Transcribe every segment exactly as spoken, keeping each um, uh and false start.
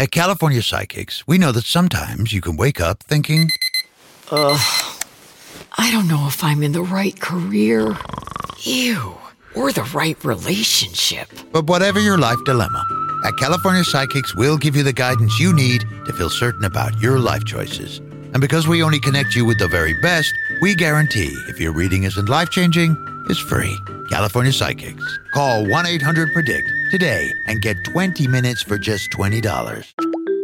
At California Psychics, we know that sometimes you can wake up thinking, Ugh, I don't know if I'm in the right career, ew, or the right relationship. But whatever your life dilemma, at California Psychics, we'll give you the guidance you need to feel certain about your life choices. And because we only connect you with the very best, we guarantee if your reading isn't life-changing, it's free. California Psychics. Call one eight hundred predict today and get twenty minutes for just twenty dollars.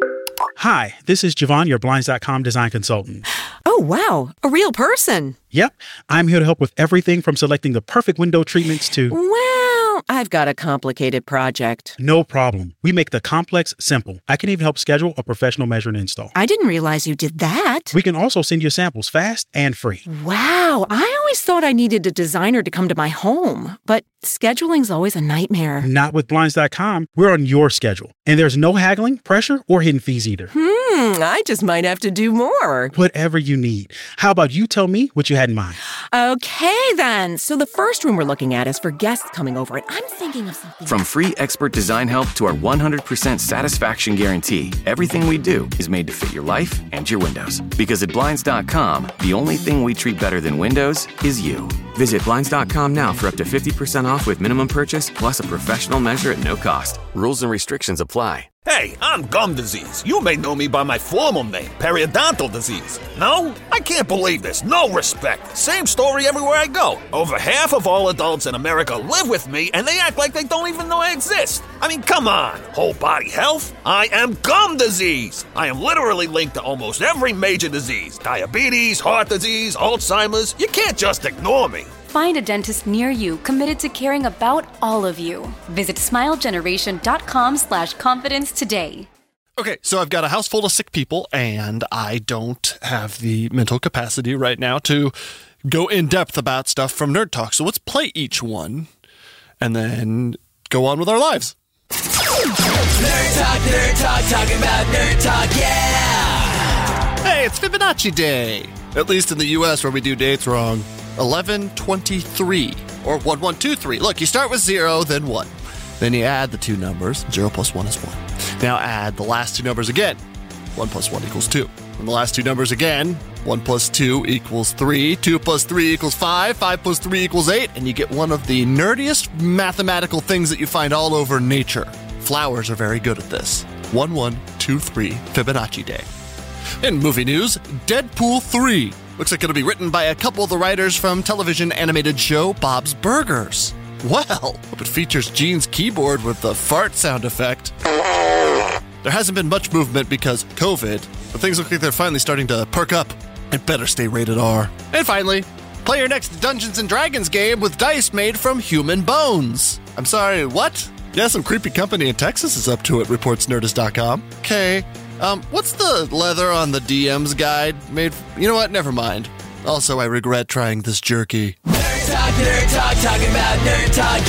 Hi, this is Javon, your Blinds dot com design consultant. Oh, wow. A real person. Yep. I'm here to help with everything from selecting the perfect window treatments to... Well, I've got a complicated project. No problem. We make the complex simple. I can even help schedule a professional measure and install. I didn't realize you did that. We can also send you samples fast and free. Wow. I always thought I needed a designer to come to my home, but scheduling's always a nightmare. Not with Blinds dot com. We're on your schedule. And there's no haggling, pressure, or hidden fees either. Hmm, I just might have to do more. Whatever you need. How about you tell me what you had in mind? Okay, then. So the first room we're looking at is for guests coming over, and I'm thinking of something... From free expert design help to our one hundred percent satisfaction guarantee, everything we do is made to fit your life and your windows. Because at Blinds dot com, the only thing we treat better than windows is you. Visit Blinds dot com now for up to fifty percent off with minimum purchase plus a professional measure at no cost. Rules and restrictions apply. Hey, I'm gum disease. You may know me by my formal name, periodontal disease. No? I can't believe this. No respect. Same story everywhere I go. Over half of all adults in America live with me, and they act like they don't even know I exist. I mean, come on. Whole body health? I am gum disease. I am literally linked to almost every major disease. Diabetes, heart disease, Alzheimer's. You can't just ignore me. Find a dentist near you committed to caring about all of you. Visit smile generation dot com slash confidence today. Okay, so I've got a house full of sick people, and I don't have the mental capacity right now to go in depth about stuff from Nerd Talk. So let's play each one, and then go on with our lives. Nerd Talk, Nerd Talk, talking about Nerd Talk, yeah! Hey, it's Fibonacci Day. At least in the U S where we do dates wrong. eleven twenty-three, or one one two three. Look, you start with zero, then one. Then you add the two numbers. zero plus one is one. Now add the last two numbers again. one plus one equals two. And the last two numbers again. one plus two equals three. two plus three equals five. five plus three equals eight. And you get one of the nerdiest mathematical things that you find all over nature. Flowers are very good at this. one one two three, Fibonacci Day. In movie news, Deadpool three. Looks like it'll be written by a couple of the writers from television animated show Bob's Burgers. Well, hope it features Gene's keyboard with the fart sound effect. There hasn't been much movement because COVID, but things look like they're finally starting to perk up. It better stay rated R. And finally, play your next Dungeons and Dragons game with dice made from human bones. I'm sorry, what? Yeah, some creepy company in Texas is up to it, reports Nerdist dot com. Okay. Um, what's the leather on the D M's guide made? F- you know what? Never mind. Also, I regret trying this jerky. Nerd Talk, Nerd Talk, talking about Nerd Talk,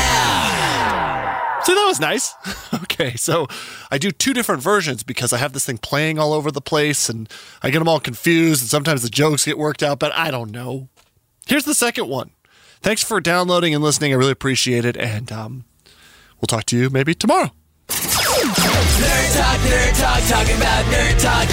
yeah! See, that was nice. Okay, so I do two different versions because I have this thing playing all over the place and I get them all confused and sometimes the jokes get worked out, but I don't know. Here's the second one. Thanks for downloading and listening. I really appreciate it, and um, we'll talk to you maybe tomorrow. Nerd Talk, Nerd Talk, talking about Nerd Talk,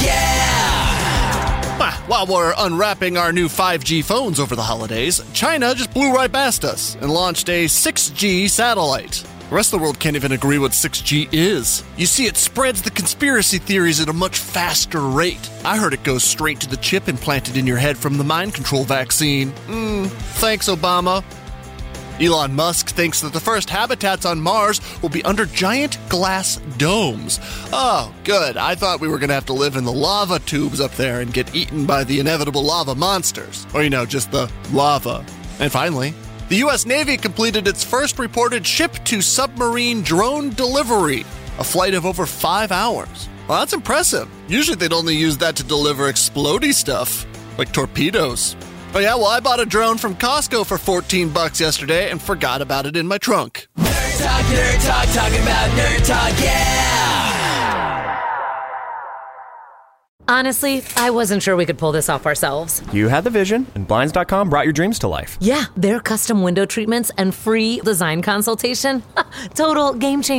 yeah! Ah, while we're unwrapping our new five G phones over the holidays, China just blew right past us and launched a six G satellite. The rest of the world can't even agree what six G is. You see, it spreads the conspiracy theories at a much faster rate. I heard it goes straight to the chip implanted in your head from the mind control vaccine. Mm, thanks, Obama. Elon Musk thinks that the first habitats on Mars will be under giant glass domes. Oh, good. I thought we were going to have to live in the lava tubes up there and get eaten by the inevitable lava monsters. Or, you know, just the lava. And finally, the U S Navy completed its first reported ship-to-submarine drone delivery, a flight of over five hours. Well, that's impressive. Usually they'd only use that to deliver explodey stuff, like torpedoes. Oh yeah, well, I bought a drone from Costco for fourteen bucks yesterday and forgot about it in my trunk. Nerd Talk, Nerd Talk, talking about Nerd Talk, yeah! Honestly, I wasn't sure we could pull this off ourselves. You had the vision, and Blinds dot com brought your dreams to life. Yeah, their custom window treatments and free design consultation. Total game changer.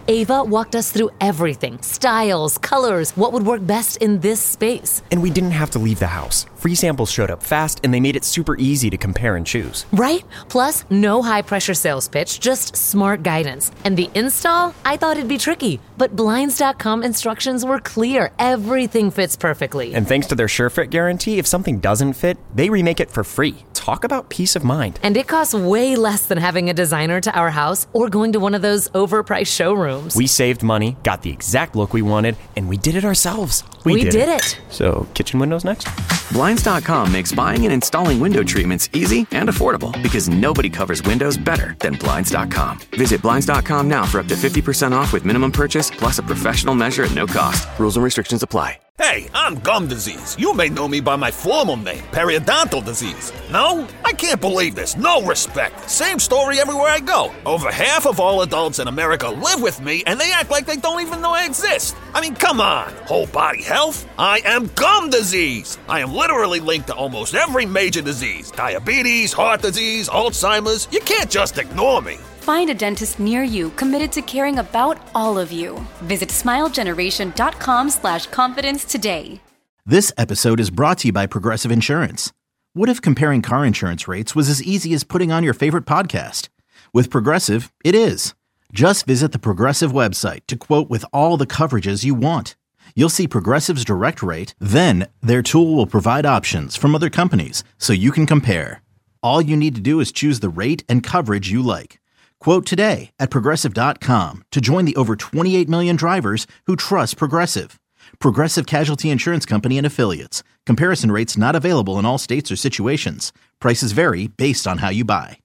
Ava walked us through everything, styles, colors, what would work best in this space. And we didn't have to leave the house. Free samples showed up fast, and they made it super easy to compare and choose. Right? Plus, no high-pressure sales pitch, just smart guidance. And the install? I thought it'd be tricky, but Blinds dot com instructions were clear. Everything fits perfectly. And thanks to their SureFit guarantee, if something doesn't fit, they remake it for free. Talk about peace of mind. And it costs way less than having a designer to our house or going to one of those overpriced showrooms. We saved money, got the exact look we wanted, and we did it ourselves. We, we did, did it. it. So, kitchen windows next? Blinds dot com makes buying and installing window treatments easy and affordable because nobody covers windows better than Blinds dot com. Visit Blinds dot com now for up to fifty percent off with minimum purchase plus a professional measure at no cost. Rules and restrictions apply. Hey, I'm gum disease. You may know me by my formal name, periodontal disease. No? I can't believe this. No respect. Same story everywhere I go. Over half of all adults in America live with me, and they act like they don't even know I exist. I mean, come on. Whole body health? I am gum disease. I am literally linked to almost every major disease. Diabetes, heart disease, Alzheimer's. You can't just ignore me. Find a dentist near you committed to caring about all of you. Visit smilegeneration.com slash confidence today. This episode is brought to you by Progressive Insurance. What if comparing car insurance rates was as easy as putting on your favorite podcast? With Progressive, it is. Just visit the Progressive website to quote with all the coverages you want. You'll see Progressive's direct rate, then their tool will provide options from other companies so you can compare. All you need to do is choose the rate and coverage you like. Quote today at Progressive dot com to join the over twenty-eight million drivers who trust Progressive. Progressive Casualty Insurance Company and Affiliates. Comparison rates not available in all states or situations. Prices vary based on how you buy.